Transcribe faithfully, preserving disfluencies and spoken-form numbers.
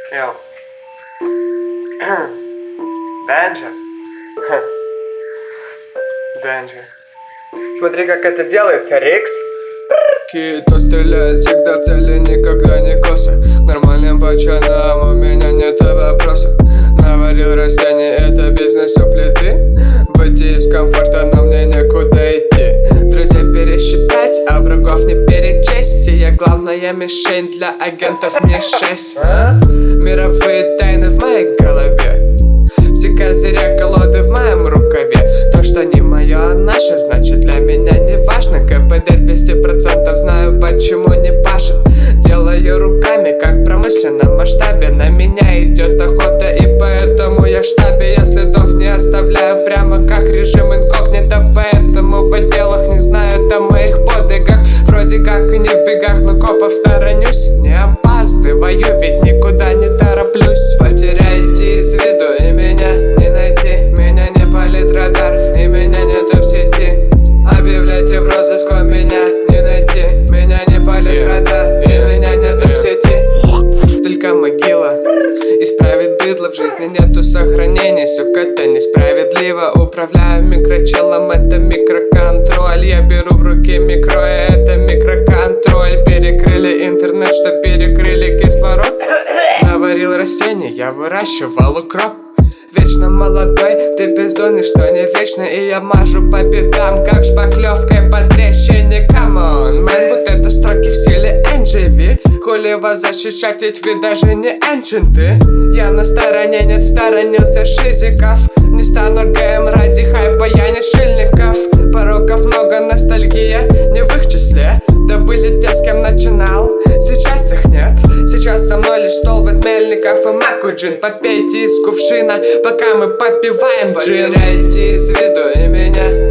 Йоу. Денджер. Денджер. Смотри, как это делается, Рикс. Кто стреляет всегда в цели, никогда не косо. Нормальным пацанам у меня нет вопросов. Наварил растение, это бизнес у плиты. Выйти из комфорта, но мне некуда идти. Друзей пересчитать, а врагов не перечесть. И я главная мишень для агентов Ми шесть. Мировые тайны в моей голове. Все козыря колоды в моем рукаве. То, что не мое, а наше, значит для меня не важно. КПД двести процентов, знаю почему не пашет. Делаю руками, как в промышленном масштабе. На меня идет охота, и поэтому я в штабе. Я следов не оставляю, прямо как режим инкогнито. Поэтому в отделах не знают о моих подвигах. Вроде как и не в бегах, но копов сторонюсь. Не опаздываю, ведь никуда не тороплюсь. Потеряйте из виду, и меня не найти. Меня не палит радар, и меня нету в сети. Объявляйте в розыск, а меня не найти. Меня не палит радар, и меня нету в сети. Только могила исправит быдло, в жизни нету сохранений. Сука, это несправедливо. Управляю микрочелом, это микроконтроль. Я беру в руки микро, и это микроконтроль. Перекрыли интернет, что перекрыли кислород. Наварил растение, я выращивал укроп. Вечно молодой, ты бездонный, что не вечно. И я мажу по бедам, как шпаклевкой по трещине. Камон, мэн, вот это строки в стиле эн джи ви. Хули вас защищать, ведь вы даже не энченты. Я на стороне, нет, сторонился шизиков. Не стану ГМ ради хайпа, я не шильников. Пороков много, ностальгия не в их числе. Да были те, с кем начинал, сейчас их нет. Сейчас со мной лишь столбит Мельников и Макуджин. Попейте из кувшина, пока мы попиваем джин. Потеряйте из виду, и меня